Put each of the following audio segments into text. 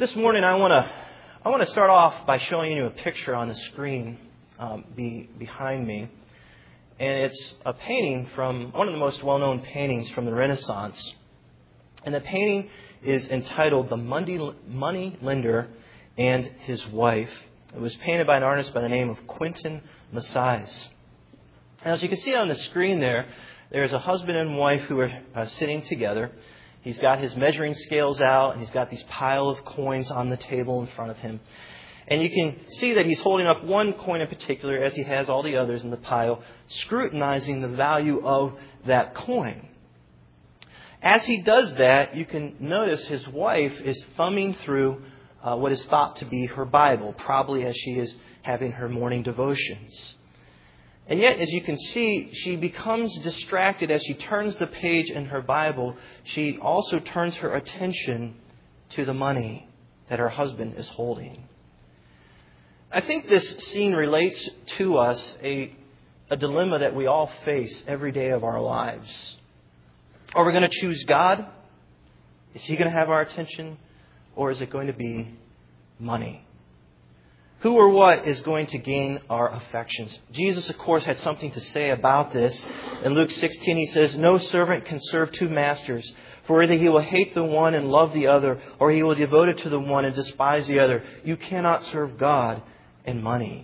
This morning I want to start off by showing you a picture on the screen behind me. And it's a painting from one of the most well-known paintings from the Renaissance. And the painting is entitled The Money Lender and His Wife. It was painted by an artist by the name of Quentin Massies. And as you can see on the screen there's a husband and wife who are sitting together. He's got his measuring scales out, and he's got these pile of coins on the table in front of him. And you can see that he's holding up one coin in particular, as he has all the others in the pile, scrutinizing the value of that coin. As he does that, you can notice his wife is thumbing through what is thought to be her Bible, probably as she is having her morning devotions. And yet, as you can see, she becomes distracted as she turns the page in her Bible. She also turns her attention to the money that her husband is holding. I think this scene relates to us a dilemma that we all face every day of our lives. Are we going to choose God? Is He going to have our attention? Or is it going to be money? Who or what is going to gain our affections? Jesus, of course, had something to say about this. In Luke 16, He says, "No servant can serve two masters, for either he will hate the one and love the other, or he will be devoted to the one and despise the other. You cannot serve God and money."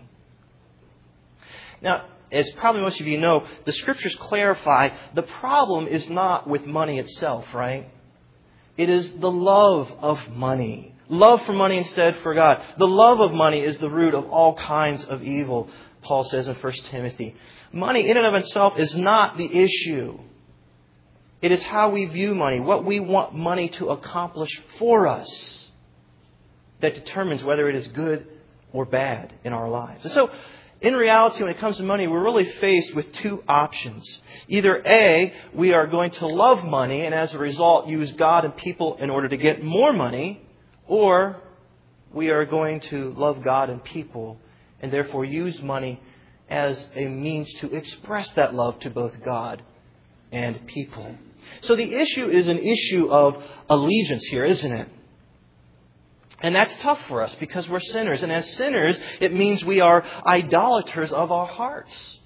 Now, as probably most of you know, the Scriptures clarify the problem is not with money itself, right? It is the love of money. Love for money instead for God. The love of money is the root of all kinds of evil, Paul says in 1 Timothy. Money in and of itself is not the issue. It is how we view money, what we want money to accomplish for us, that determines whether it is good or bad in our lives. And so, in reality, when it comes to money, we're really faced with two options. Either A, we are going to love money and as a result use God and people in order to get more money, or we are going to love God and people and therefore use money as a means to express that love to both God and people. So the issue is an issue of allegiance here, isn't it? And that's tough for us because we're sinners. And as sinners, it means we are idolaters of our hearts.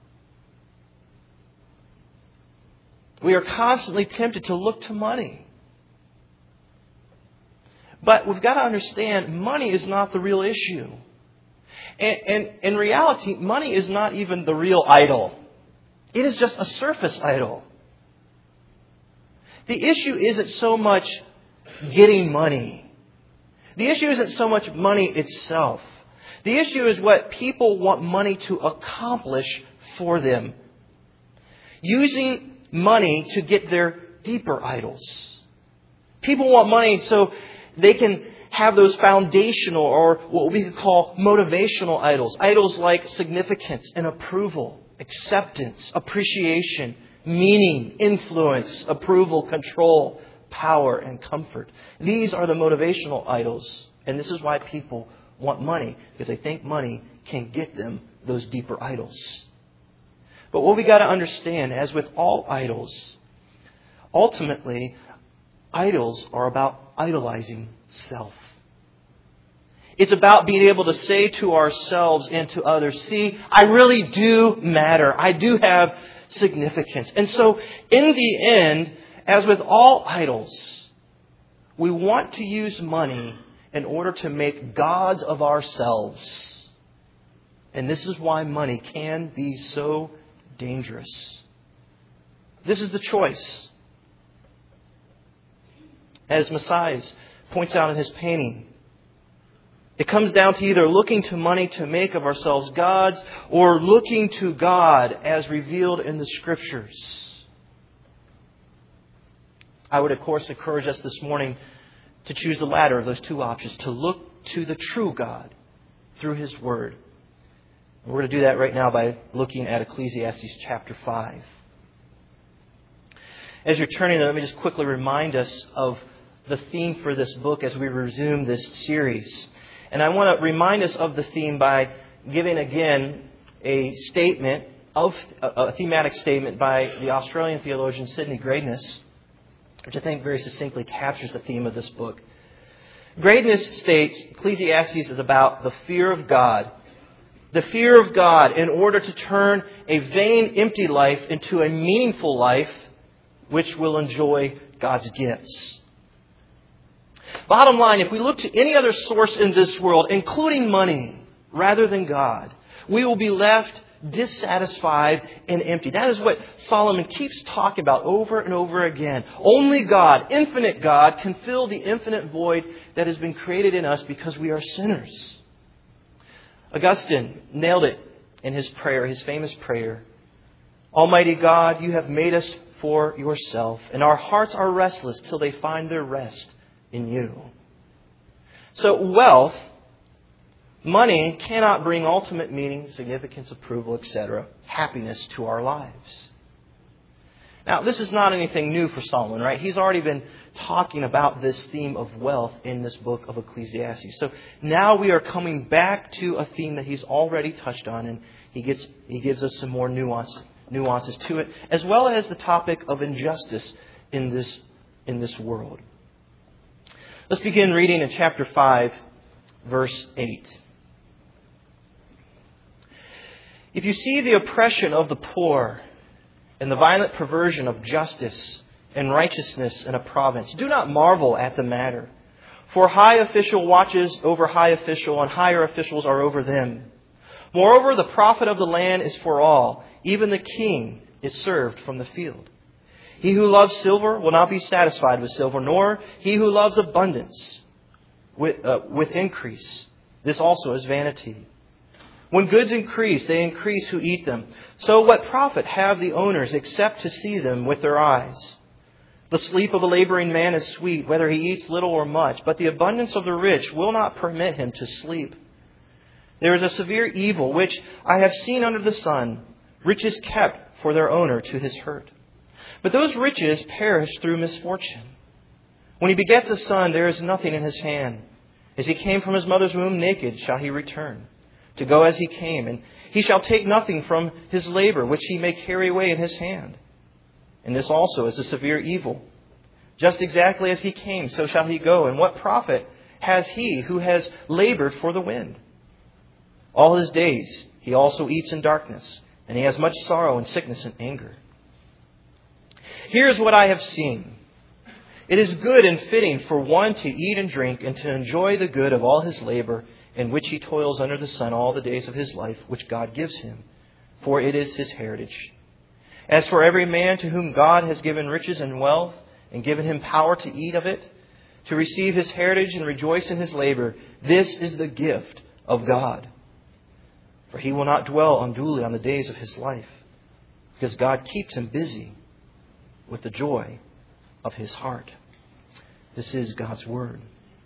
We are constantly tempted to look to money. But we've got to understand, money is not the real issue. And in reality, money is not even the real idol. It is just a surface idol. The issue isn't so much getting money. The issue isn't so much money itself. The issue is what people want money to accomplish for them. Using money to get their deeper idols. People want money so they can have those foundational or what we could call motivational idols. Idols like significance and approval, acceptance, appreciation, meaning, influence, approval, control, power, and comfort. These are the motivational idols. And this is why people want money, because they think money can get them those deeper idols. But what we got to understand, as with all idols, ultimately, idols are about idolizing self. It's about being able to say to ourselves and to others, see, I really do matter. I do have significance. And so, in the end, as with all idols, we want to use money in order to make gods of ourselves. And this is why money can be so dangerous. This is the choice. As Massies points out in his painting, it comes down to either looking to money to make of ourselves gods or looking to God as revealed in the Scriptures. I would, of course, encourage us this morning to choose the latter of those two options, to look to the true God through His Word. And we're going to do that right now by looking at Ecclesiastes chapter 5. As you're turning there, let me just quickly remind us of the theme for this book as we resume this series. And I want to remind us of the theme by giving again a thematic statement by the Australian theologian Sidney Greidanus, which I think very succinctly captures the theme of this book. Greatness states Ecclesiastes is about the fear of God. The fear of God in order to turn a vain, empty life into a meaningful life which will enjoy God's gifts. Bottom line, if we look to any other source in this world, including money, rather than God, we will be left dissatisfied and empty. That is what Solomon keeps talking about over and over again. Only God, infinite God, can fill the infinite void that has been created in us because we are sinners. Augustine nailed it in his prayer, his famous prayer. Almighty God, you have made us for yourself, and our hearts are restless till they find their rest in you. So wealth, money cannot bring ultimate meaning, significance, approval, etc., happiness to our lives. Now, this is not anything new for Solomon, right? He's already been talking about this theme of wealth in this book of Ecclesiastes. So now we are coming back to a theme that he's already touched on, and he gives us some more nuances to it, as well as the topic of injustice in this world. Let's begin reading in chapter 5, verse 8. If you see the oppression of the poor and the violent perversion of justice and righteousness in a province, do not marvel at the matter. For high official watches over high official, and higher officials are over them. Moreover, the profit of the land is for all. Even the king is served from the field. He who loves silver will not be satisfied with silver, nor he who loves abundance with increase. This also is vanity. When goods increase, they increase who eat them. So what profit have the owners except to see them with their eyes? The sleep of a laboring man is sweet, whether he eats little or much, but the abundance of the rich will not permit him to sleep. There is a severe evil which I have seen under the sun, riches kept for their owner to his hurt. But those riches perish through misfortune. When he begets a son, there is nothing in his hand. As he came from his mother's womb, naked shall he return, to go as he came, and he shall take nothing from his labor, which he may carry away in his hand. And this also is a severe evil. Just exactly as he came, so shall he go. And what profit has he who has labored for the wind? All his days he also eats in darkness, and he has much sorrow and sickness and anger. Here is what I have seen. It is good and fitting for one to eat and drink and to enjoy the good of all his labor, in which he toils under the sun all the days of his life, which God gives him, for it is his heritage. As for every man to whom God has given riches and wealth, and given him power to eat of it, to receive his heritage and rejoice in his labor, this is the gift of God. For he will not dwell unduly on the days of his life, because God keeps him busy with the joy of his heart. This is God's Word.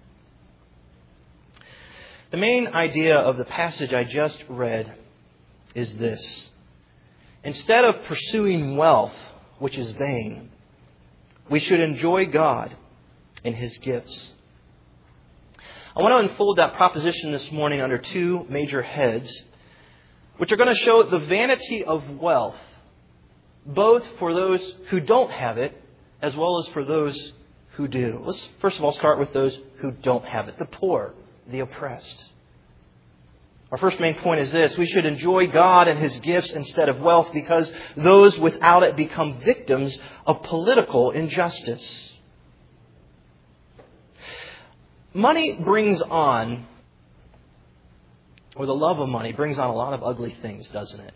The main idea of the passage I just read is this. Instead of pursuing wealth, which is vain, we should enjoy God and His gifts. I want to unfold that proposition this morning under two major heads, which are going to show the vanity of wealth, both for those who don't have it, as well as for those who do. Let's first of all start with those who don't have it, the poor, the oppressed. Our first main point is this: we should enjoy God and His gifts instead of wealth, because those without it become victims of political injustice. Money brings on, or the love of money brings on, a lot of ugly things, doesn't it?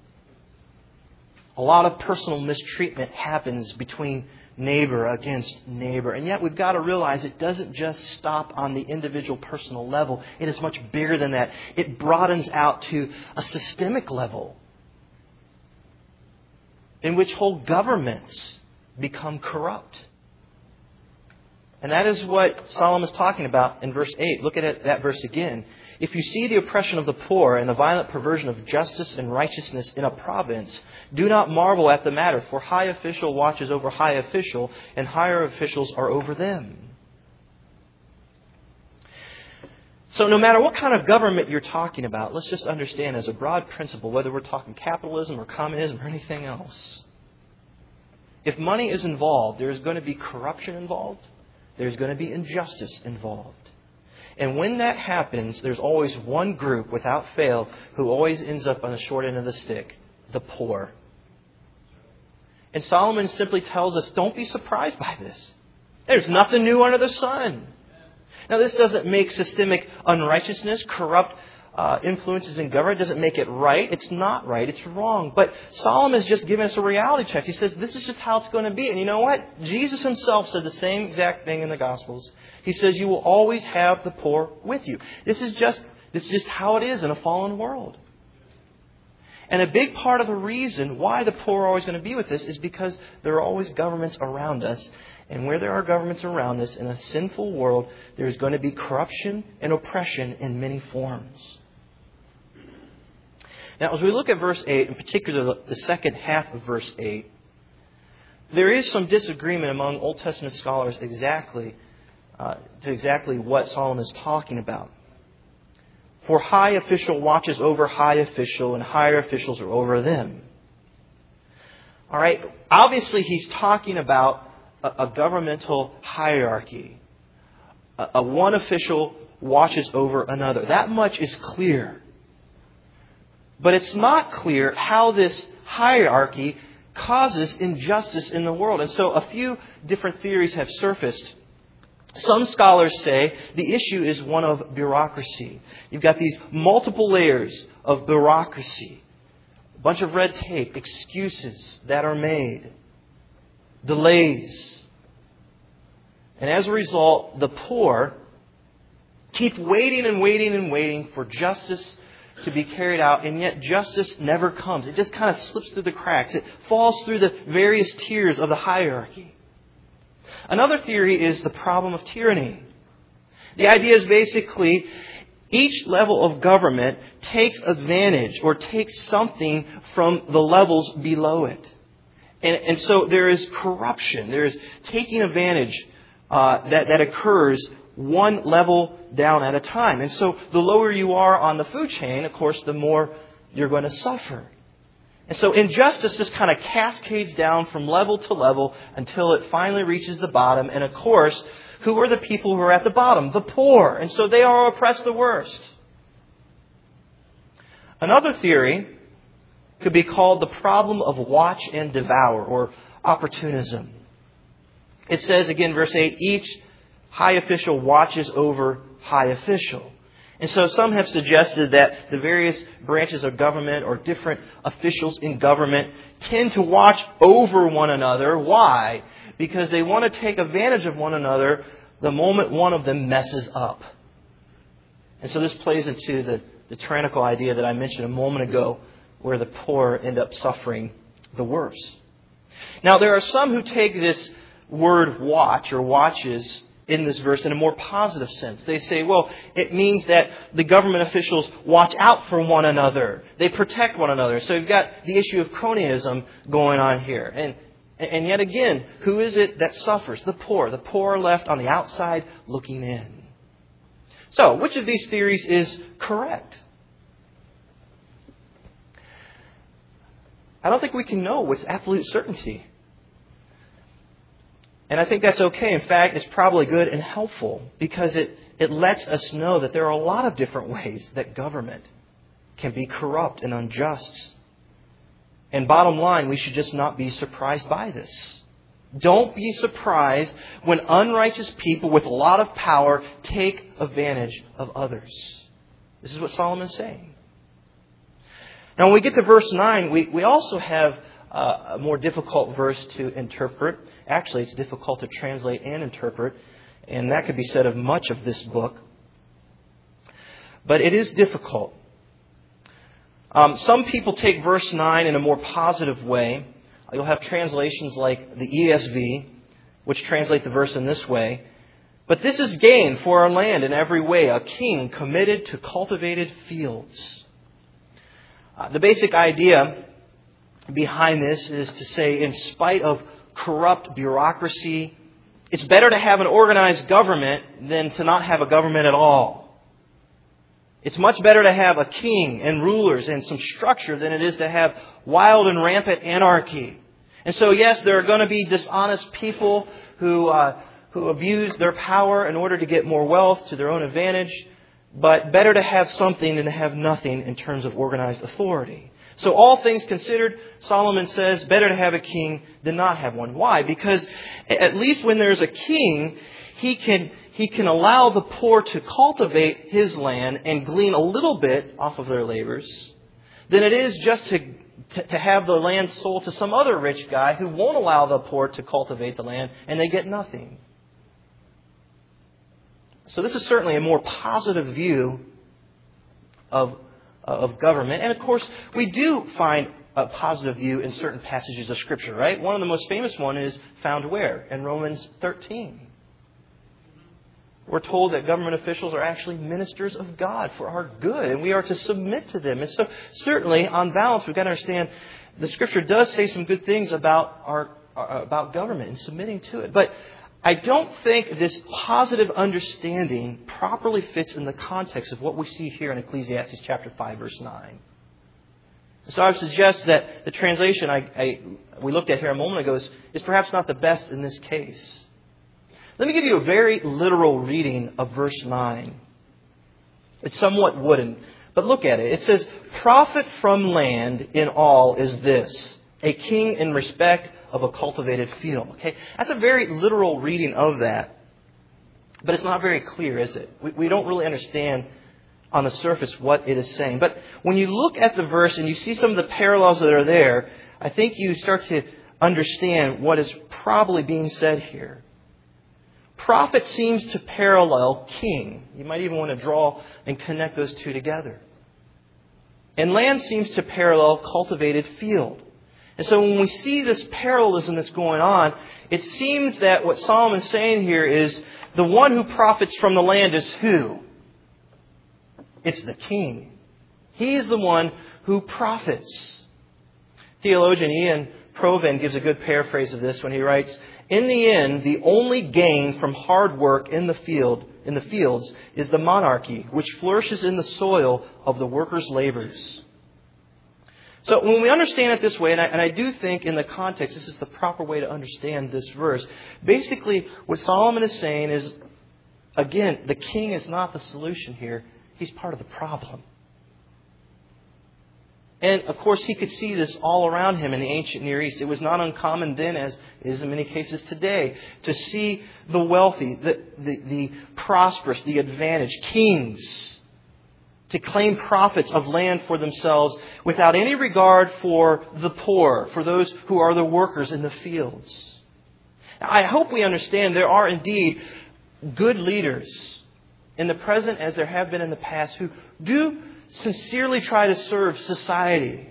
A lot of personal mistreatment happens between neighbor against neighbor. And yet we've got to realize it doesn't just stop on the individual personal level. It is much bigger than that. It broadens out to a systemic level in which whole governments become corrupt. And that is what Solomon is talking about in verse 8. Look at that verse again. If you see the oppression of the poor and the violent perversion of justice and righteousness in a province, do not marvel at the matter, for high official watches over high official, and higher officials are over them. So no matter what kind of government you're talking about, let's just understand as a broad principle, whether we're talking capitalism or communism or anything else, if money is involved, there is going to be corruption involved. There's going to be injustice involved. And when that happens, there's always one group, without fail, who always ends up on the short end of the stick: the poor. And Solomon simply tells us, don't be surprised by this. There's nothing new under the sun. Now, this doesn't make systemic unrighteousness, corrupt influences in government, doesn't make it right. It's not right. It's wrong. But Solomon has just given us a reality check. He says this is just how it's going to be. And you know what? Jesus himself said the same exact thing in the Gospels. He says you will always have the poor with you. This is just how it is in a fallen world. And a big part of the reason why the poor are always going to be with us is because there are always governments around us. And where there are governments around us in a sinful world, there is going to be corruption and oppression in many forms. Now, as we look at verse 8, in particular the second half of verse 8, there is some disagreement among Old Testament scholars to exactly what Solomon is talking about. For high official watches over high official, and higher officials are over them. All right. Obviously, he's talking about a governmental hierarchy. A one official watches over another. That much is clear. But it's not clear how this hierarchy causes injustice in the world. And so a few different theories have surfaced. Some scholars say the issue is one of bureaucracy. You've got these multiple layers of bureaucracy. A bunch of red tape, excuses that are made, delays. And as a result, the poor keep waiting and waiting and waiting for justice to be carried out, and yet justice never comes. It just kind of slips through the cracks. It falls through the various tiers of the hierarchy. Another theory is the problem of tyranny. The idea is basically each level of government takes advantage or takes something from the levels below it. And so there is corruption. There is taking advantage that occurs one level down at a time. And so the lower you are on the food chain, of course, the more you're going to suffer. And so injustice just kind of cascades down from level to level until it finally reaches the bottom. And of course, who are the people who are at the bottom? The poor. And so they are oppressed the worst. Another theory could be called the problem of watch and devour, or opportunism. It says, again, verse 8, each high official watches over high official. And so some have suggested that the various branches of government or different officials in government tend to watch over one another. Why? Because they want to take advantage of one another the moment one of them messes up. And so this plays into the tyrannical idea that I mentioned a moment ago, where the poor end up suffering the worst. Now, there are some who take this word watch or watches in this verse in a more positive sense. They say, well, it means that the government officials watch out for one another. They protect one another. So you've got the issue of cronyism going on here. And yet again, who is it that suffers? The poor. The poor are left on the outside looking in. So, which of these theories is correct? I don't think we can know with absolute certainty. And I think that's okay. In fact, it's probably good and helpful because it lets us know that there are a lot of different ways that government can be corrupt and unjust. And bottom line, we should just not be surprised by this. Don't be surprised when unrighteous people with a lot of power take advantage of others. This is what Solomon's saying. Now, when we get to verse 9, we also have a more difficult verse to interpret. Actually, it's difficult to translate and interpret, and that could be said of much of this book. But it is difficult. Some people take verse 9 in a more positive way. You'll have translations like the ESV, which translate the verse in this way. But this is gain for our land in every way, a king committed to cultivated fields. The basic idea behind this is to say, in spite of corrupt bureaucracy, it's better to have an organized government than to not have a government at all. It's much better to have a king and rulers and some structure than it is to have wild and rampant anarchy. And so, yes, there are going to be dishonest people who who abuse their power in order to get more wealth to their own advantage, but better to have something than to have nothing in terms of organized authority. So all things considered, Solomon says, better to have a king than not have one. Why? Because at least when there's a king, he can allow the poor to cultivate his land and glean a little bit off of their labors than it is just to have the land sold to some other rich guy who won't allow the poor to cultivate the land and they get nothing. So this is certainly a more positive view of government. And of course, we do find a positive view in certain passages of Scripture, right? One of the most famous one is found where? In Romans 13. We're told that government officials are actually ministers of God for our good, and we are to submit to them. And so certainly, on balance, we've got to understand the Scripture does say some good things about government and submitting to it. But I don't think this positive understanding properly fits in the context of what we see here in Ecclesiastes chapter 5, verse 9. So I would suggest that the translation we looked at here a moment ago is perhaps not the best in this case. Let me give you a very literal reading of verse 9. It's somewhat wooden, but look at it. It says, "Profit from land in all is this, a king in respect of a cultivated field." Okay, that's a very literal reading of that. But it's not very clear, is it? We don't really understand on the surface what it is saying. But when you look at the verse and you see some of the parallels that are there, I think you start to understand what is probably being said here. Profit seems to parallel king. You might even want to draw and connect those two together. And land seems to parallel cultivated field. And so when we see this parallelism that's going on, it seems that what Solomon's saying here is the one who profits from the land is who? It's the king. He is the one who profits. Theologian Ian Provan gives a good paraphrase of this when he writes, "In the end, the only gain from hard work in the fields is the monarchy, which flourishes in the soil of the workers' labors." So when we understand it this way, and I do think in the context this is the proper way to understand this verse, basically what Solomon is saying is, again, the king is not the solution here. He's part of the problem. And, of course, he could see this all around him in the ancient Near East. It was not uncommon then, as is in many cases today, to see the wealthy, the prosperous, the advantaged kings to claim profits of land for themselves without any regard for the poor, for those who are the workers in the fields. Now, I hope we understand there are indeed good leaders in the present as there have been in the past who do sincerely try to serve society.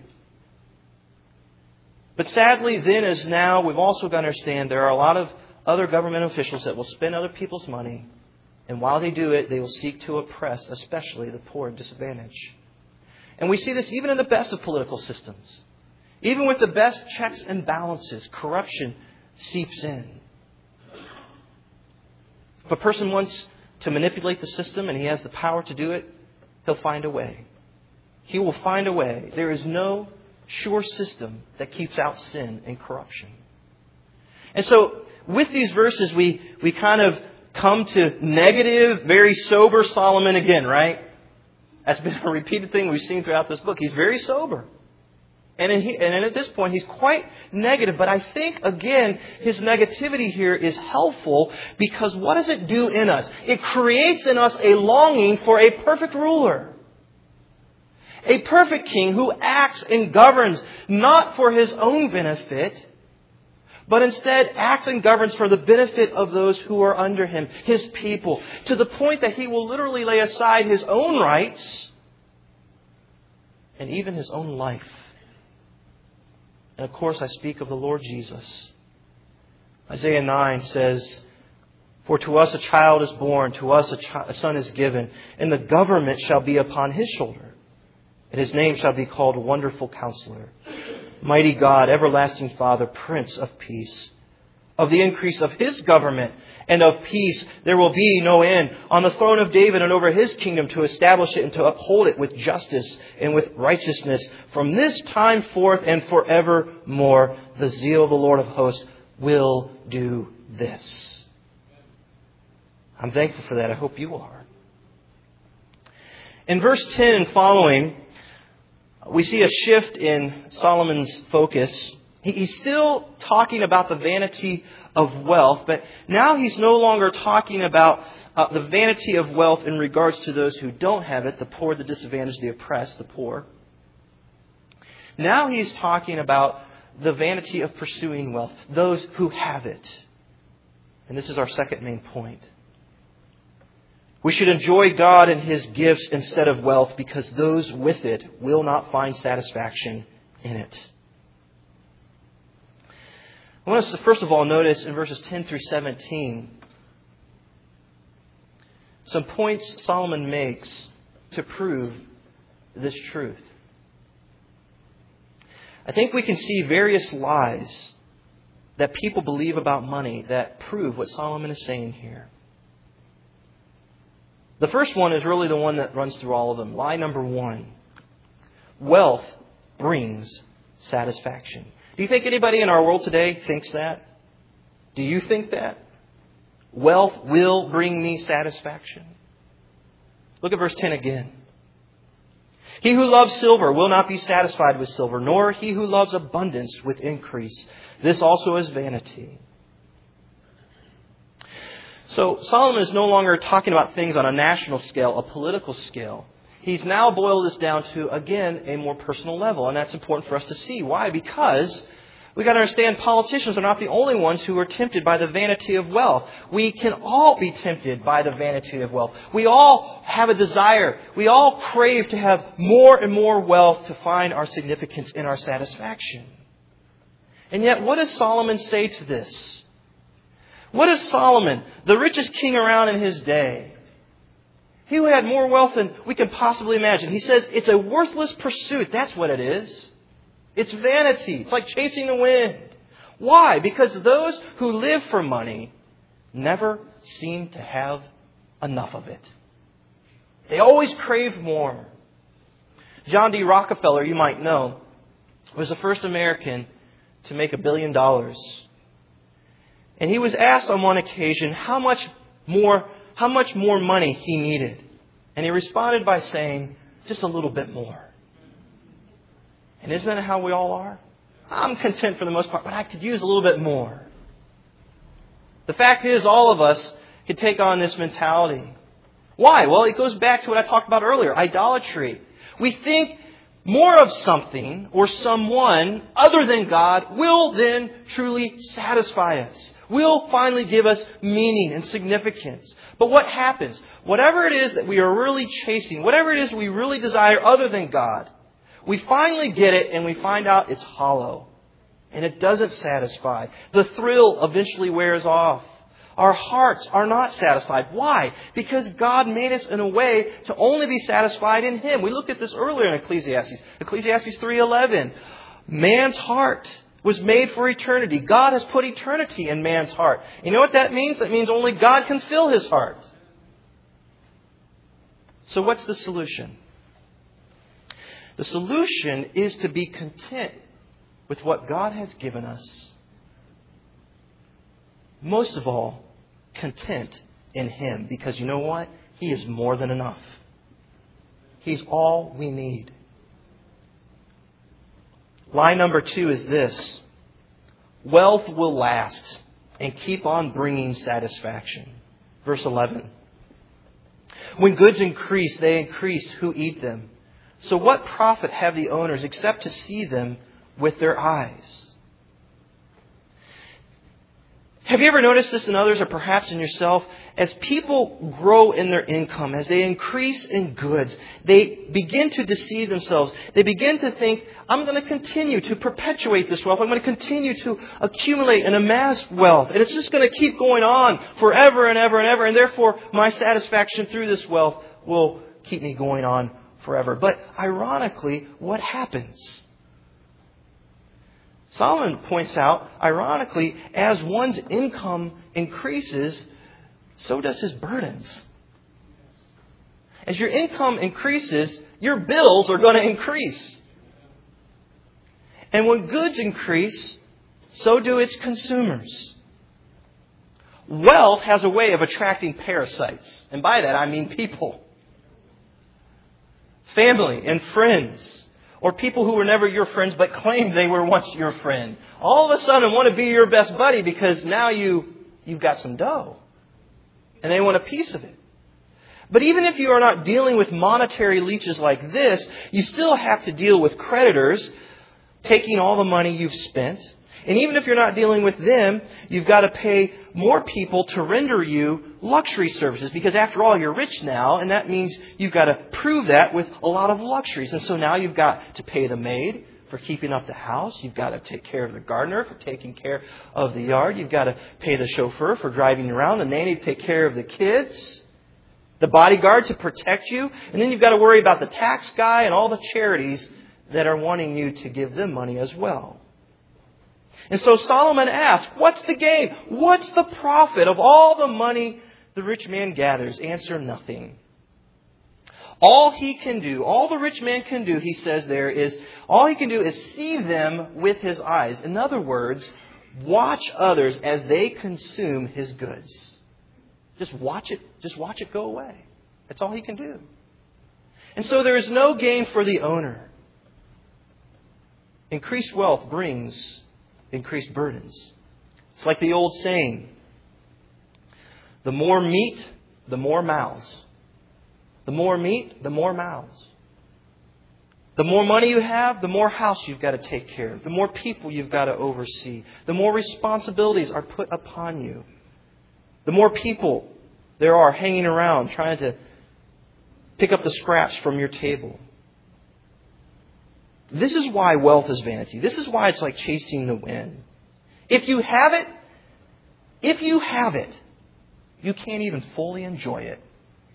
But sadly, then as now, we've also got to understand there are a lot of other government officials that will spend other people's money, and while they do it, they will seek to oppress, especially the poor and disadvantaged. And we see this even in the best of political systems. Even with the best checks and balances, corruption seeps in. If a person wants to manipulate the system and he has the power to do it, he'll find a way. He will find a way. There is no sure system that keeps out sin and corruption. And so with these verses, we kind of come to negative, very sober Solomon again, right? That's been a repeated thing we've seen throughout this book. He's very sober. And at this point, he's quite negative. But I think, again, his negativity here is helpful because what does it do in us? It creates in us a longing for a perfect ruler. A perfect king who acts and governs not for his own benefit, but instead acts and governs for the benefit of those who are under him, his people, to the point that he will literally lay aside his own rights and even his own life. And of course, I speak of the Lord Jesus. Isaiah 9 says, "For to us a child is born, to us a son is given, and the government shall be upon his shoulder. And his name shall be called Wonderful Counselor, Mighty God, Everlasting Father, Prince of Peace. Of the increase of his government and of peace there will be no end on the throne of David and over his kingdom, to establish it and to uphold it with justice and with righteousness from this time forth and forevermore. The zeal of the Lord of hosts will do this." I'm thankful for that. I hope you are. In verse 10 and following, we see a shift in Solomon's focus. He's still talking about the vanity of wealth, but now he's no longer talking about the vanity of wealth in regards to those who don't have it, the poor, the disadvantaged, the oppressed, the poor. Now he's talking about the vanity of pursuing wealth, those who have it. And this is our second main point. We should enjoy God and His gifts instead of wealth because those with it will not find satisfaction in it. I want us to first of all notice in verses 10 through 17 some points Solomon makes to prove this truth. I think we can see various lies that people believe about money that prove what Solomon is saying here. The first one is really the one that runs through all of them. Lie number 1. Wealth brings satisfaction. Do you think anybody in our world today thinks that? Do you think that? Wealth will bring me satisfaction. Look at verse 10 again. He who loves silver will not be satisfied with silver, nor he who loves abundance with increase. This also is vanity. So Solomon is no longer talking about things on a national scale, a political scale. He's now boiled this down to, again, a more personal level. And that's important for us to see. Why? Because we've got to understand politicians are not the only ones who are tempted by the vanity of wealth. We can all be tempted by the vanity of wealth. We all have a desire. We all crave to have more and more wealth to find our significance and our satisfaction. And yet, what does Solomon say to this? What is Solomon, the richest king around in his day? He who had more wealth than we can possibly imagine. He says it's a worthless pursuit. That's what it is. It's vanity. It's like chasing the wind. Why? Because those who live for money never seem to have enough of it. They always crave more. John D. Rockefeller, you might know, was the first American to make $1 billion. And he was asked on one occasion how much more money he needed. And he responded by saying, just a little bit more. And isn't that how we all are? I'm content for the most part, but I could use a little bit more. The fact is, all of us could take on this mentality. Why? Well, it goes back to what I talked about earlier, idolatry. We think more of something or someone other than God will then truly satisfy us. Will finally give us meaning and significance. But what happens? Whatever it is that we are really chasing, whatever it is we really desire other than God, we finally get it and we find out it's hollow. And it doesn't satisfy. The thrill eventually wears off. Our hearts are not satisfied. Why? Because God made us in a way to only be satisfied in Him. We looked at this earlier in Ecclesiastes. Ecclesiastes 3:11. Man's heart was made for eternity. God has put eternity in man's heart. You know what that means? That means only God can fill his heart. So what's the solution? The solution is to be content with what God has given us. Most of all, content in Him. Because you know what? He is more than enough. He's all we need. Lie number 2 is this. Wealth will last and keep on bringing satisfaction. Verse 11. When goods increase, they increase who eat them. So what profit have the owners except to see them with their eyes? Have you ever noticed this in others or perhaps in yourself? As people grow in their income, as they increase in goods, they begin to deceive themselves. They begin to think, I'm going to continue to perpetuate this wealth. I'm going to continue to accumulate and amass wealth. And it's just going to keep going on forever and ever and ever. And therefore, my satisfaction through this wealth will keep me going on forever. But ironically, what happens? Solomon points out, ironically, as one's income increases, so does his burdens. As your income increases, your bills are going to increase. And when goods increase, so do its consumers. Wealth has a way of attracting parasites. And by that, I mean people. Family and friends. Or people who were never your friends but claimed they were once your friend. All of a sudden want to be your best buddy because now you've got some dough. And they want a piece of it. But even if you are not dealing with monetary leeches like this, you still have to deal with creditors taking all the money you've spent. And even if you're not dealing with them, you've got to pay more people to render you luxury services. Because after all, you're rich now, and that means you've got to prove that with a lot of luxuries. And so now you've got to pay the maid for keeping up the house. You've got to take care of the gardener for taking care of the yard. You've got to pay the chauffeur for driving you around, the nanny to take care of the kids, the bodyguard to protect you. And then you've got to worry about the tax guy and all the charities that are wanting you to give them money as well. And so Solomon asks, what's the gain? What's the profit of all the money the rich man gathers? Answer, nothing. All he can do, all the rich man can do, he says there, is all he can do is see them with his eyes. In other words, watch others as they consume his goods. Just watch it go away. That's all he can do. And so there is no gain for the owner. Increased wealth brings increased burdens. It's like the old saying, the more meat, the more mouths. The more meat, the more mouths. The more money you have, the more house you've got to take care of. The more people you've got to oversee. The more responsibilities are put upon you. The more people there are hanging around trying to pick up the scraps from your table. This is why wealth is vanity. This is why it's like chasing the wind. If you have it, you can't even fully enjoy it.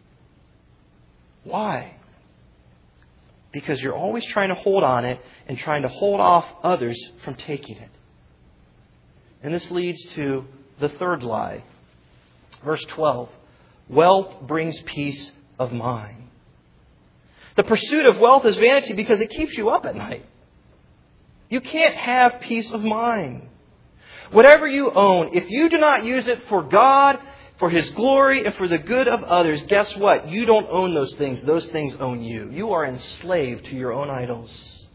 Why? Because you're always trying to hold on it and trying to hold off others from taking it. And this leads to the third lie. Verse 12. Wealth brings peace of mind. The pursuit of wealth is vanity because it keeps you up at night. You can't have peace of mind. Whatever you own, if you do not use it for God, for His glory, and for the good of others, guess what? You don't own those things. Those things own you. You are enslaved to your own idols.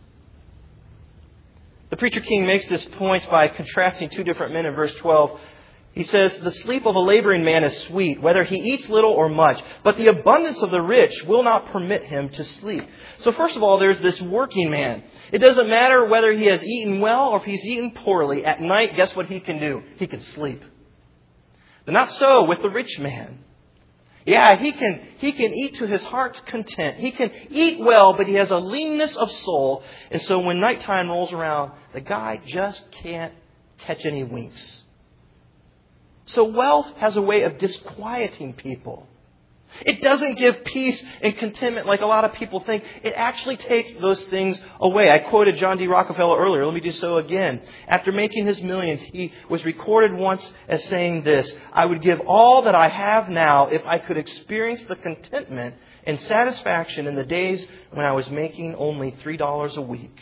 The Preacher King makes this point by contrasting two different men in verse 12. He says, the sleep of a laboring man is sweet, whether he eats little or much, but the abundance of the rich will not permit him to sleep. So first of all, there's this working man. It doesn't matter whether he has eaten well or if he's eaten poorly. At night, guess what he can do? He can sleep. But not so with the rich man. Yeah, he can eat to his heart's content. He can eat well, but he has a leanness of soul. And so when nighttime rolls around, the guy just can't catch any winks. So wealth has a way of disquieting people. It doesn't give peace and contentment like a lot of people think. It actually takes those things away. I quoted John D. Rockefeller earlier. Let me do so again. After making his millions, he was recorded once as saying this: I would give all that I have now if I could experience the contentment and satisfaction in the days when I was making only $3 a week.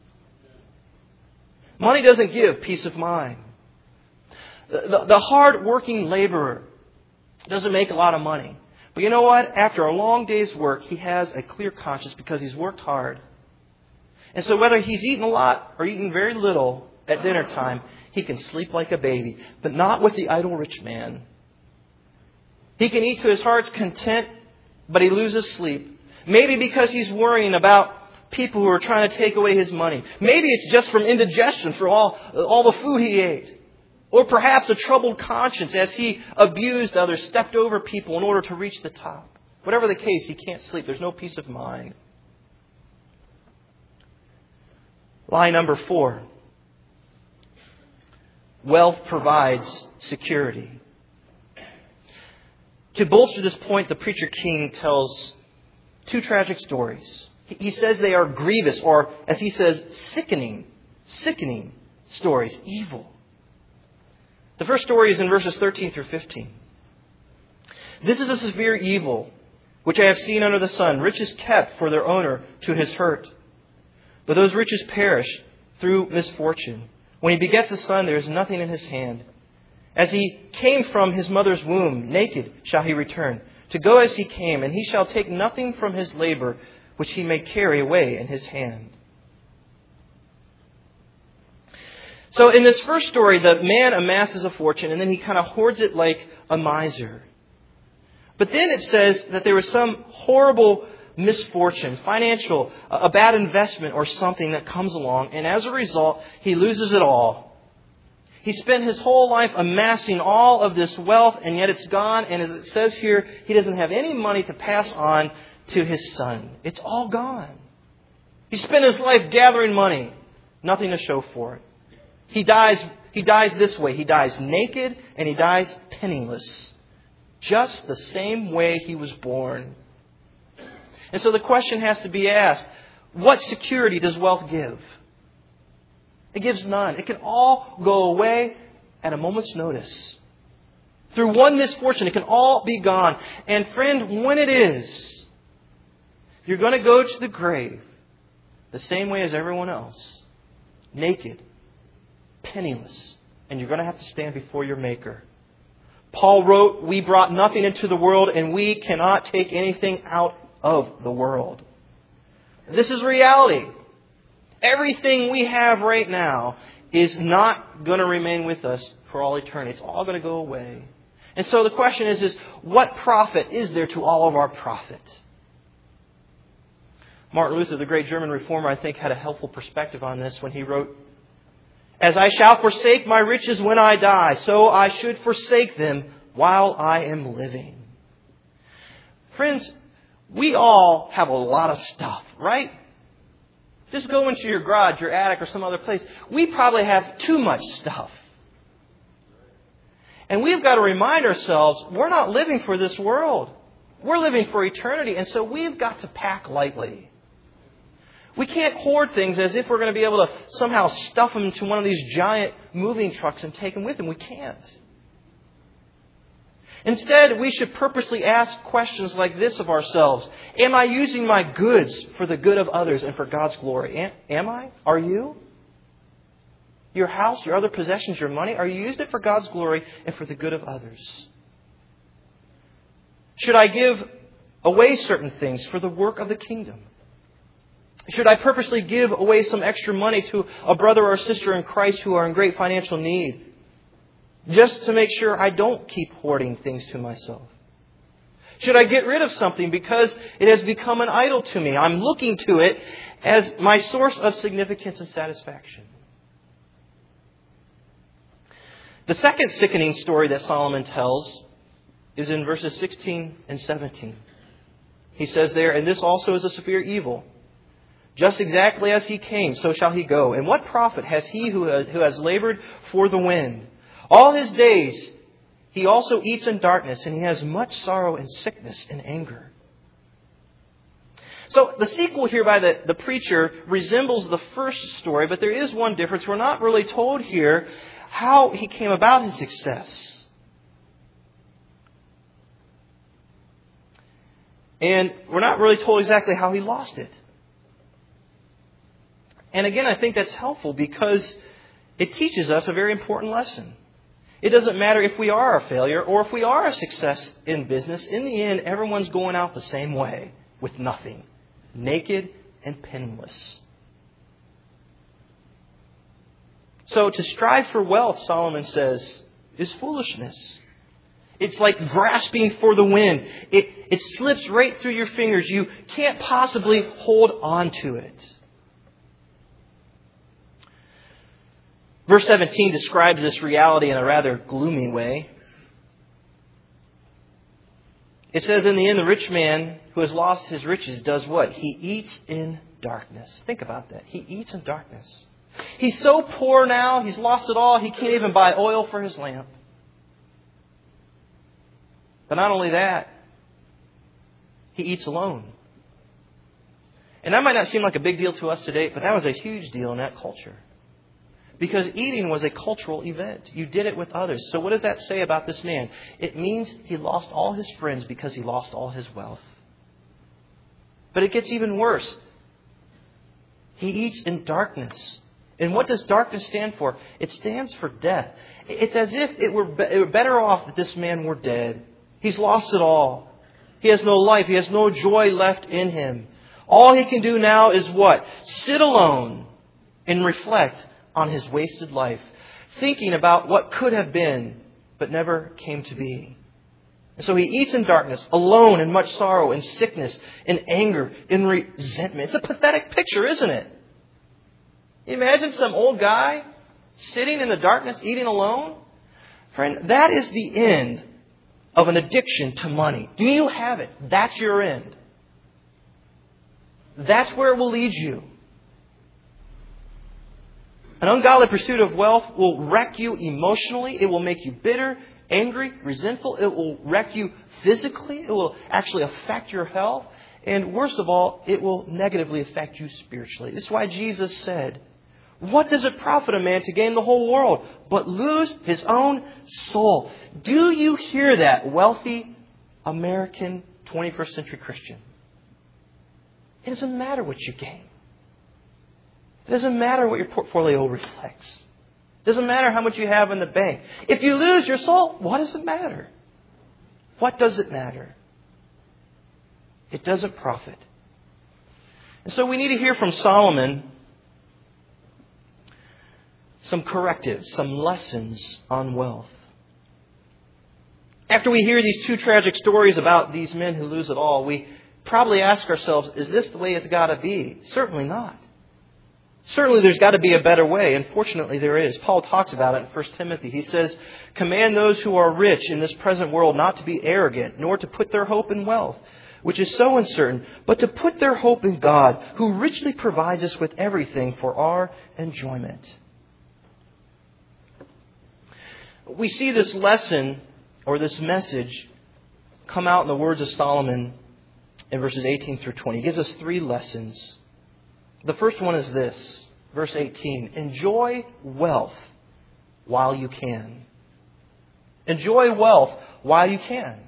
Money doesn't give peace of mind. The hard-working laborer doesn't make a lot of money. But you know what? After a long day's work, he has a clear conscience because he's worked hard. And so whether he's eaten a lot or eaten very little at dinner time, he can sleep like a baby. But not with the idle rich man. He can eat to his heart's content, but he loses sleep. Maybe because he's worrying about people who are trying to take away his money. Maybe it's just from indigestion for all the food he ate. Or perhaps a troubled conscience as he abused others, stepped over people in order to reach the top. Whatever the case, he can't sleep. There's no peace of mind. Lie number 4. Wealth provides security. To bolster this point, the Preacher King tells 2 tragic stories. He says they are grievous, or as he says, sickening stories, evil. The first story is in verses 13 through 15. This is a severe evil, which I have seen under the sun. Riches kept for their owner to his hurt. But those riches perish through misfortune. When he begets a son, there is nothing in his hand. As he came from his mother's womb, naked shall he return, to go as he came, and he shall take nothing from his labor which he may carry away in his hand. So in this first story, the man amasses a fortune, and then he kind of hoards it like a miser. But then it says that there was some horrible misfortune, financial, a bad investment or something that comes along, and as a result, he loses it all. He spent his whole life amassing all of this wealth, and yet it's gone, and as it says here, he doesn't have any money to pass on to his son. It's all gone. He spent his life gathering money, nothing to show for it. He dies this way. He dies naked and he dies penniless. Just the same way he was born. And so the question has to be asked, what security does wealth give? It gives none. It can all go away at a moment's notice. Through one misfortune, it can all be gone. And friend, when it is, you're going to go to the grave the same way as everyone else. Naked. Penniless. And you're going to have to stand before your Maker. Paul wrote, we brought nothing into the world and we cannot take anything out of the world. This is reality. Everything we have right now is not going to remain with us for all eternity. It's all going to go away. And so the question is what profit is there to all of our profit? Martin Luther, the great German reformer, I think had a helpful perspective on this when he wrote, as I shall forsake my riches when I die, so I should forsake them while I am living. Friends, we all have a lot of stuff, right? Just go into your garage, your attic, or some other place. We probably have too much stuff. And we've got to remind ourselves, we're not living for this world. We're living for eternity, and so we've got to pack lightly. We can't hoard things as if we're going to be able to somehow stuff them into one of these giant moving trucks and take them with them. We can't. Instead, we should purposely ask questions like this of ourselves. Am I using my goods for the good of others and for God's glory? Am I? Are you? Your house, your other possessions, your money, are you using it for God's glory and for the good of others? Should I give away certain things for the work of the kingdom? Should I purposely give away some extra money to a brother or sister in Christ who are in great financial need, just to make sure I don't keep hoarding things to myself? Should I get rid of something because it has become an idol to me? I'm looking to it as my source of significance and satisfaction. The second sickening story that Solomon tells is in verses 16 and 17. He says there, and this also is a severe evil. Just exactly as he came, so shall he go. And what profit has he who has labored for the wind? All his days he also eats in darkness, and he has much sorrow and sickness and anger. So the sequel here by the preacher resembles the first story, but there is one difference. We're not really told here how he came about his success. And we're not really told exactly how he lost it. And again, I think that's helpful because it teaches us a very important lesson. It doesn't matter if we are a failure or if we are a success in business. In the end, everyone's going out the same way with nothing. Naked and penniless. So to strive for wealth, Solomon says, is foolishness. It's like grasping for the wind. It slips right through your fingers. You can't possibly hold on to it. Verse 17 describes this reality in a rather gloomy way. It says, in the end, the rich man who has lost his riches does what? He eats in darkness. Think about that. He eats in darkness. He's so poor now, he's lost it all, he can't even buy oil for his lamp. But not only that, he eats alone. And that might not seem like a big deal to us today, but that was a huge deal in that culture. Because eating was a cultural event. You did it with others. So what does that say about this man? It means he lost all his friends because he lost all his wealth. But it gets even worse. He eats in darkness. And what does darkness stand for? It stands for death. It's as if it were better off that this man were dead. He's lost it all. He has no life. He has no joy left in him. All he can do now is what? Sit alone and reflect on his wasted life, thinking about what could have been but never came to be. And so he eats in darkness, alone in much sorrow, in sickness, in anger, in resentment. It's a pathetic picture, isn't it? Imagine some old guy sitting in the darkness, eating alone. Friend, that is the end of an addiction to money. Do you have it? That's your end. That's where it will lead you. An ungodly pursuit of wealth will wreck you emotionally. It will make you bitter, angry, resentful. It will wreck you physically. It will actually affect your health. And worst of all, it will negatively affect you spiritually. This is why Jesus said, what does it profit a man to gain the whole world, but lose his own soul? Do you hear that, wealthy American 21st century Christian? It doesn't matter what you gain. It doesn't matter what your portfolio reflects. It doesn't matter how much you have in the bank. If you lose your soul, what does it matter? What does it matter? It doesn't profit. And so we need to hear from Solomon some correctives, some lessons on wealth. After we hear these two tragic stories about these men who lose it all, we probably ask ourselves, is this the way it's got to be? Certainly not. Certainly there's got to be a better way. Unfortunately, there is. Paul talks about it in 1 Timothy. He says, command those who are rich in this present world not to be arrogant, nor to put their hope in wealth, which is so uncertain, but to put their hope in God, who richly provides us with everything for our enjoyment. We see this lesson, or this message, come out in the words of Solomon in verses 18 through 20. He gives us 3 lessons. The first one is this, verse 18. Enjoy wealth while you can. Enjoy wealth while you can.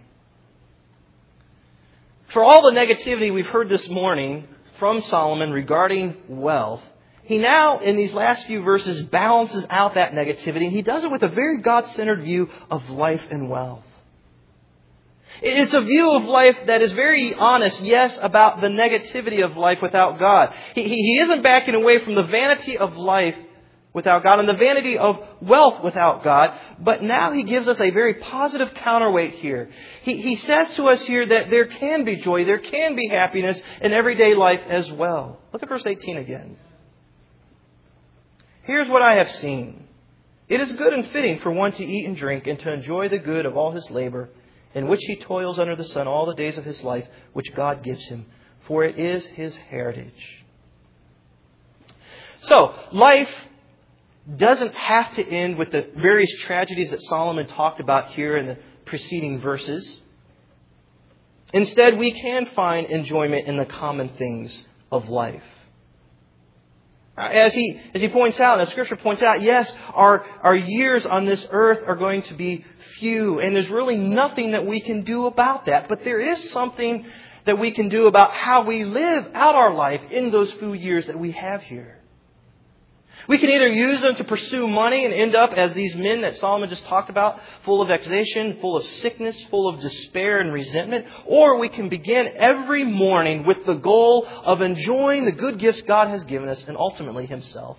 For all the negativity we've heard this morning from Solomon regarding wealth, he now, in these last few verses, balances out that negativity. And he does it with a very God-centered view of life and wealth. It's a view of life that is very honest, yes, about the negativity of life without God. He isn't backing away from the vanity of life without God and the vanity of wealth without God. But now he gives us a very positive counterweight here. He says to us here that there can be joy, there can be happiness in everyday life as well. Look at verse 18 again. Here's what I have seen. It is good and fitting for one to eat and drink and to enjoy the good of all his labor, in which he toils under the sun all the days of his life, which God gives him, for it is his heritage. So, life doesn't have to end with the various tragedies that Solomon talked about here in the preceding verses. Instead, we can find enjoyment in the common things of life. As he points out, as Scripture points out, yes, our years on this earth are going to be few, and there's really nothing that we can do about that. But there is something that we can do about how we live out our life in those few years that we have here. We can either use them to pursue money and end up as these men that Solomon just talked about, full of vexation, full of sickness, full of despair and resentment. Or we can begin every morning with the goal of enjoying the good gifts God has given us and ultimately Himself.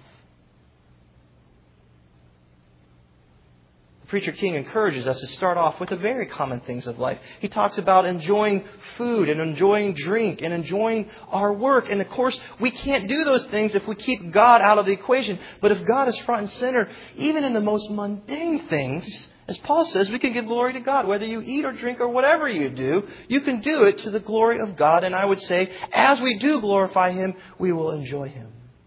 Preacher King encourages us to start off with the very common things of life. He talks about enjoying food and enjoying drink and enjoying our work. And of course, we can't do those things if we keep God out of the equation. But if God is front and center, even in the most mundane things, as Paul says, we can give glory to God. Whether you eat or drink or whatever you do, you can do it to the glory of God. And I would say, as we do glorify Him, we will enjoy Him.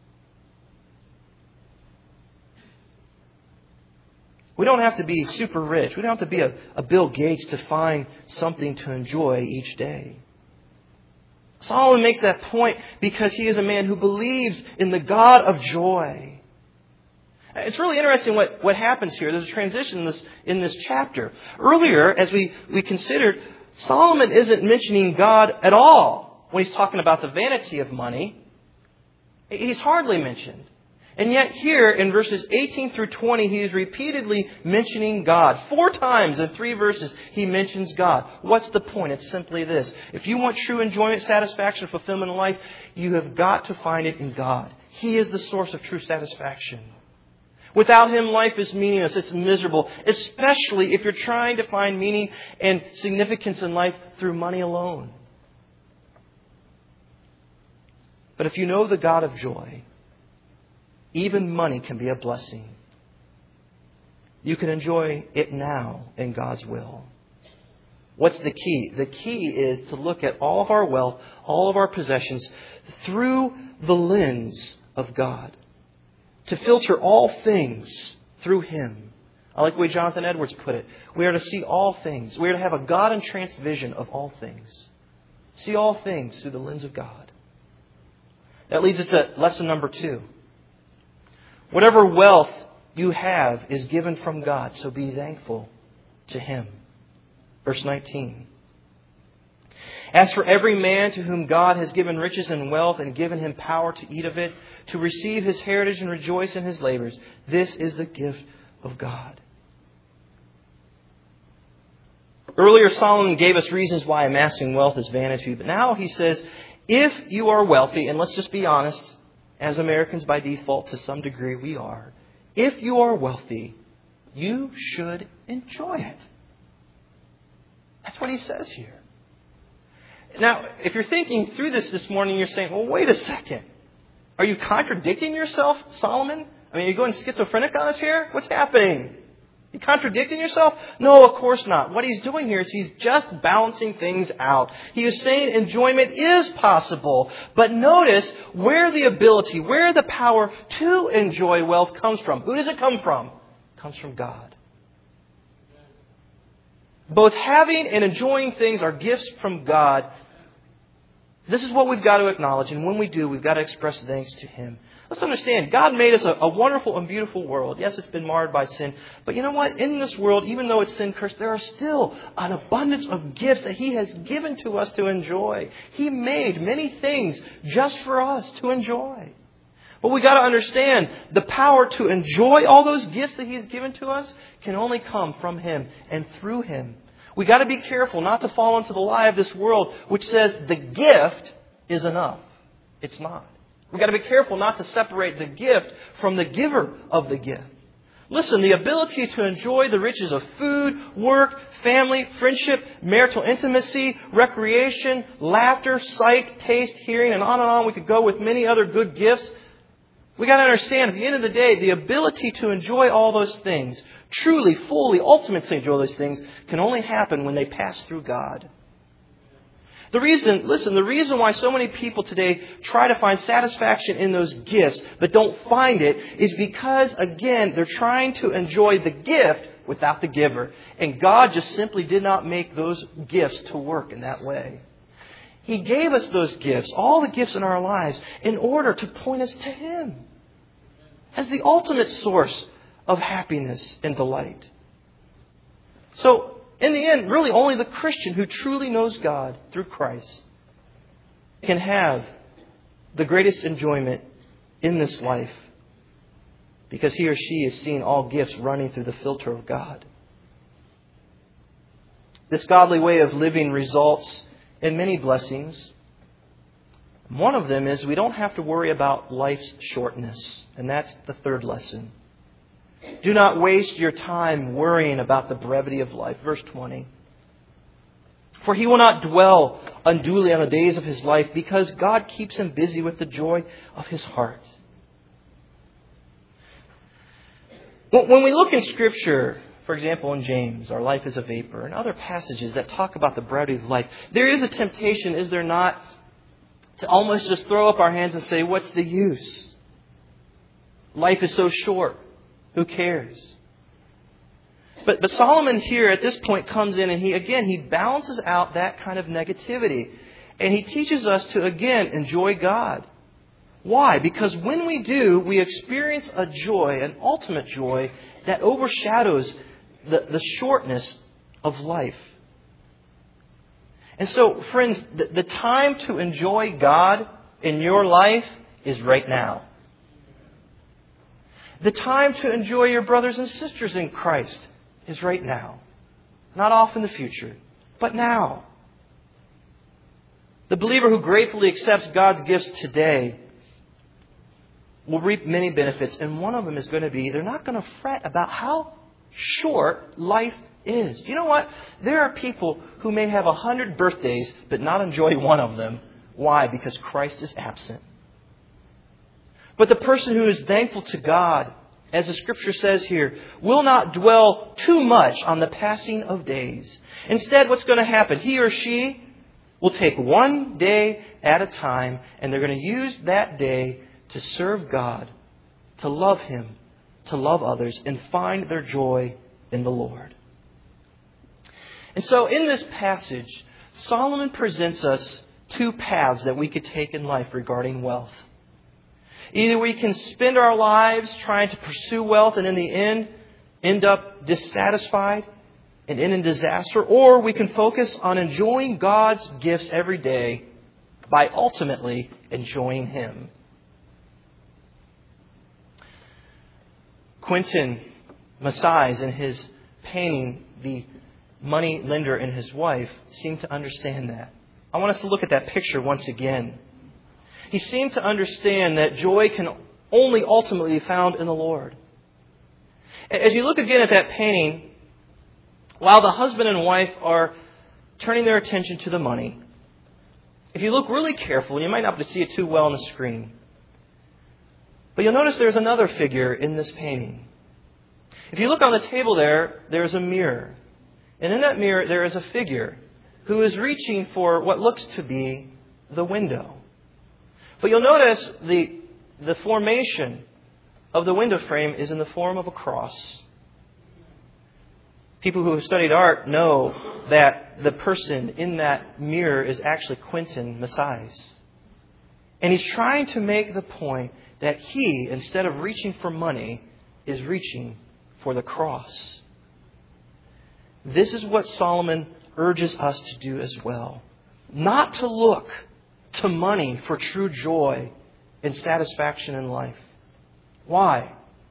We don't have to be super rich. We don't have to be a Bill Gates to find something to enjoy each day. Solomon makes that point because he is a man who believes in the God of joy. It's really interesting what happens here. There's a transition in this chapter. Earlier, as we considered, Solomon isn't mentioning God at all when he's talking about the vanity of money. He's hardly mentioned. And yet here in verses 18 through 20, he is repeatedly mentioning God. 4 times in 3 verses, he mentions God. What's the point? It's simply this. If you want true enjoyment, satisfaction, fulfillment in life, you have got to find it in God. He is the source of true satisfaction. Without Him, life is meaningless. It's miserable, especially if you're trying to find meaning and significance in life through money alone. But if you know the God of joy, even money can be a blessing. You can enjoy it now in God's will. What's the key? The key is to look at all of our wealth, all of our possessions, through the lens of God. To filter all things through Him. I like the way Jonathan Edwards put it. We are to see all things. We are to have a God-entranced vision of all things. See all things through the lens of God. That leads us to lesson number 2. Whatever wealth you have is given from God, so be thankful to Him. Verse 19. As for every man to whom God has given riches and wealth and given him power to eat of it, to receive his heritage and rejoice in his labors, this is the gift of God. Earlier, Solomon gave us reasons why amassing wealth is vanity, but now he says, if you are wealthy, and let's just be honest, as Americans by default to some degree we are, if you are wealthy, you should enjoy it. That's what he says here. Now, if you're thinking through this morning, you're saying, well, wait a second. Are you contradicting yourself, Solomon? I mean, are you going schizophrenic on us here? What's happening? You contradicting yourself? No, of course not. What he's doing here is he's just balancing things out. He is saying enjoyment is possible. But notice where the ability, where the power to enjoy wealth comes from. Who does it come from? It comes from God. Both having and enjoying things are gifts from God. This is what we've got to acknowledge. And when we do, we've got to express thanks to Him. Let's understand, God made us a wonderful and beautiful world. Yes, it's been marred by sin. But you know what? In this world, even though it's sin-cursed, there are still an abundance of gifts that He has given to us to enjoy. He made many things just for us to enjoy. But we've got to understand, the power to enjoy all those gifts that He's given to us can only come from Him and through Him. We've got to be careful not to fall into the lie of this world which says the gift is enough. It's not. We've got to be careful not to separate the gift from the giver of the gift. Listen, the ability to enjoy the riches of food, work, family, friendship, marital intimacy, recreation, laughter, sight, taste, hearing, and on we could go with many other good gifts. We've got to understand, at the end of the day, the ability to enjoy all those things, truly, fully, ultimately enjoy those things, can only happen when they pass through God. The reason why so many people today try to find satisfaction in those gifts but don't find it is because, again, they're trying to enjoy the gift without the giver. And God just simply did not make those gifts to work in that way. He gave us those gifts, all the gifts in our lives, in order to point us to Him as the ultimate source of happiness and delight. So, in the end, really only the Christian who truly knows God through Christ can have the greatest enjoyment in this life because he or she has seen all gifts running through the filter of God. This godly way of living results in many blessings. One of them is we don't have to worry about life's shortness. And that's the third lesson. Do not waste your time worrying about the brevity of life. Verse 20. For he will not dwell unduly on the days of his life because God keeps him busy with the joy of his heart. When we look in Scripture, for example, in James, our life is a vapor, and other passages that talk about the brevity of life, there is a temptation, is there not, to almost just throw up our hands and say, what's the use? Life is so short. Who cares? But Solomon here at this point comes in and he balances out that kind of negativity. And he teaches us to, again, enjoy God. Why? Because when we do, we experience a joy, an ultimate joy, that overshadows the shortness of life. And so, friends, the time to enjoy God in your life is right now. The time to enjoy your brothers and sisters in Christ is right now. Not off in the future, but now. The believer who gratefully accepts God's gifts today will reap many benefits. And one of them is going to be they're not going to fret about how short life is. You know what? There are people who may have 100 birthdays but not enjoy one of them. Why? Because Christ is absent. But the person who is thankful to God, as the Scripture says here, will not dwell too much on the passing of days. Instead, what's going to happen? He or she will take one day at a time, and they're going to use that day to serve God, to love Him, to love others, and find their joy in the Lord. And so in this passage, Solomon presents us two paths that we could take in life regarding wealth. Either we can spend our lives trying to pursue wealth and in the end up dissatisfied and end in disaster, or we can focus on enjoying God's gifts every day by ultimately enjoying Him. Quentin Massais, in his painting, The Money Lender and His Wife, seemed to understand that. I want us to look at that picture once again. He seemed to understand that joy can only ultimately be found in the Lord. As you look again at that painting, while the husband and wife are turning their attention to the money, if you look really carefully, you might not be able to see it too well on the screen, but you'll notice there's another figure in this painting. If you look on the table there's a mirror. And in that mirror, there is a figure who is reaching for what looks to be the window. But you'll notice the formation of the window frame is in the form of a cross. People who have studied art know that the person in that mirror is actually Quentin Massais. And he's trying to make the point that he, instead of reaching for money, is reaching for the cross. This is what Solomon urges us to do as well. Not to look to money for true joy and satisfaction in life. Why?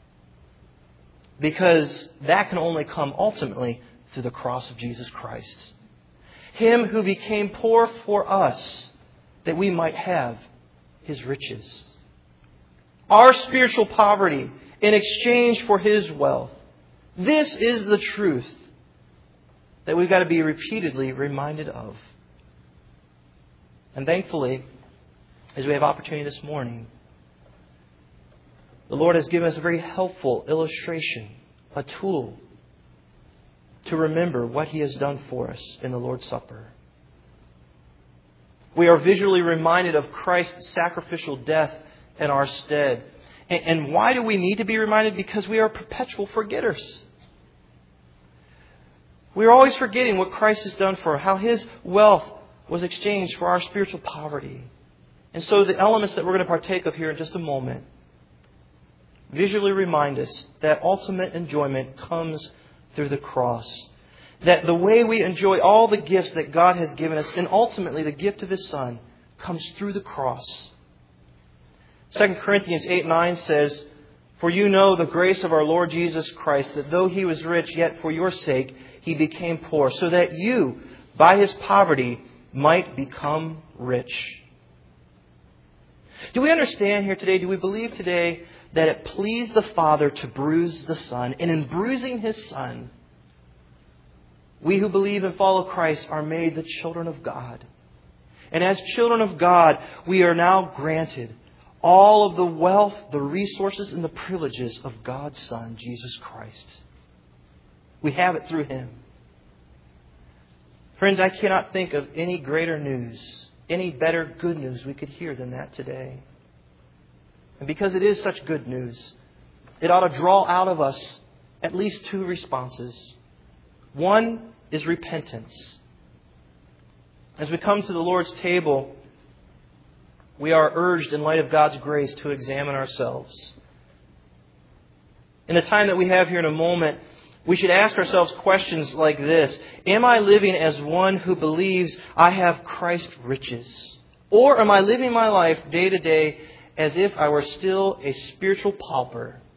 Because that can only come ultimately through the cross of Jesus Christ. Him who became poor for us that we might have His riches. Our spiritual poverty in exchange for His wealth. This is the truth that we've got to be repeatedly reminded of. And thankfully, as we have opportunity this morning, the Lord has given us a very helpful illustration, a tool to remember what He has done for us in the Lord's Supper. We are visually reminded of Christ's sacrificial death in our stead. And why do we need to be reminded? Because we are perpetual forgetters. We are always forgetting what Christ has done for us, how His wealth was exchanged for our spiritual poverty. And so the elements that we're going to partake of here in just a moment visually remind us that ultimate enjoyment comes through the cross. That the way we enjoy all the gifts that God has given us, and ultimately the gift of His Son, comes through the cross. 2 Corinthians 8:9 says, "For you know the grace of our Lord Jesus Christ, that though He was rich, yet for your sake He became poor, so that you, by His poverty, might become rich." Do we understand here today, do we believe today that it pleased the Father to bruise the Son, and in bruising His Son, we who believe and follow Christ are made the children of God? And as children of God, we are now granted all of the wealth, the resources, and the privileges of God's Son, Jesus Christ. We have it through Him. Friends, I cannot think of any greater news, any better good news we could hear than that today. And because it is such good news, it ought to draw out of us at least two responses. One is repentance. As we come to the Lord's table, we are urged in light of God's grace to examine ourselves. In the time that we have here in a moment, we should ask ourselves questions like this. Am I living as one who believes I have Christ's riches? Or am I living my life day to day as if I were still a spiritual pauper,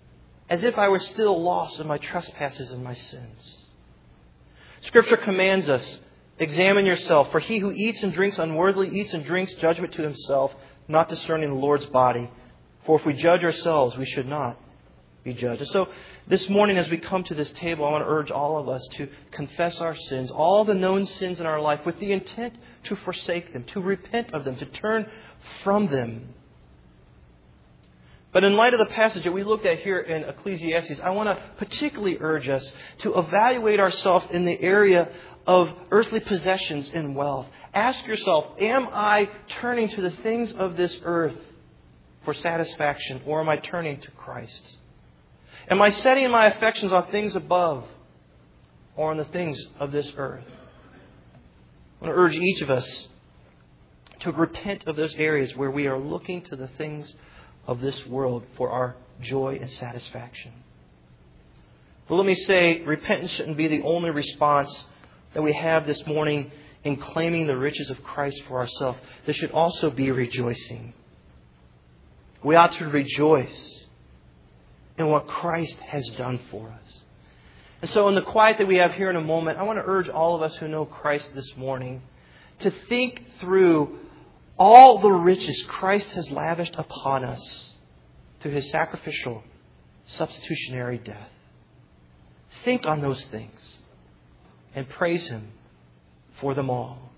as if I were still lost in my trespasses and my sins. Scripture commands us, examine yourself, for he who eats and drinks unworthily eats and drinks judgment to himself, not discerning the Lord's body. For if we judge ourselves, we should not be judged. And so this morning as we come to this table, I want to urge all of us to confess our sins, all the known sins in our life, with the intent to forsake them, to repent of them, to turn from them. But in light of the passage that we looked at here in Ecclesiastes, I want to particularly urge us to evaluate ourselves in the area of earthly possessions and wealth. Ask yourself, am I turning to the things of this earth for satisfaction, or am I turning to Christ? Am I setting my affections on things above or on the things of this earth? I want to urge each of us to repent of those areas where we are looking to the things of this world for our joy and satisfaction. But let me say, repentance shouldn't be the only response that we have this morning in claiming the riches of Christ for ourselves. There should also be rejoicing. We ought to rejoice in what Christ has done for us. And so in the quiet that we have here in a moment, I want to urge all of us who know Christ this morning to think through all the riches Christ has lavished upon us through His sacrificial, substitutionary death. Think on those things and praise Him for them all.